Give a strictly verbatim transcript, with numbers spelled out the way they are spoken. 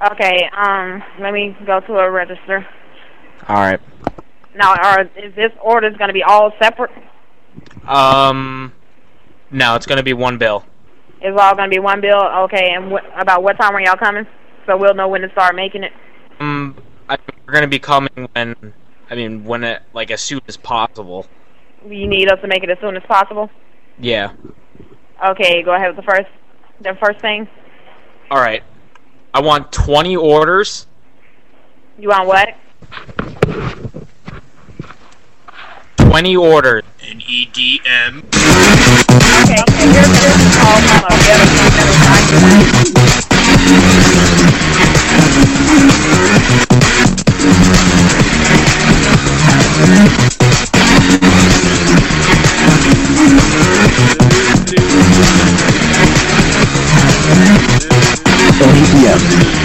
Okay, um, let me go to a register. All right. Now, are is this order's going to be all separate? Um, no, it's going to be one bill. It's all going to be one bill? Okay, and wh about what time are y'all coming? So we'll know when to start making it. Um, I, we're going to be coming when, I mean, when it, like, as soon as possible. You need us to make it as soon as possible? Yeah. Okay, go ahead with the first, the first thing. All right. I want twenty orders. You want what? twenty orders. An E D M. Okay, okay, here's this call from a better, better document. N E D M.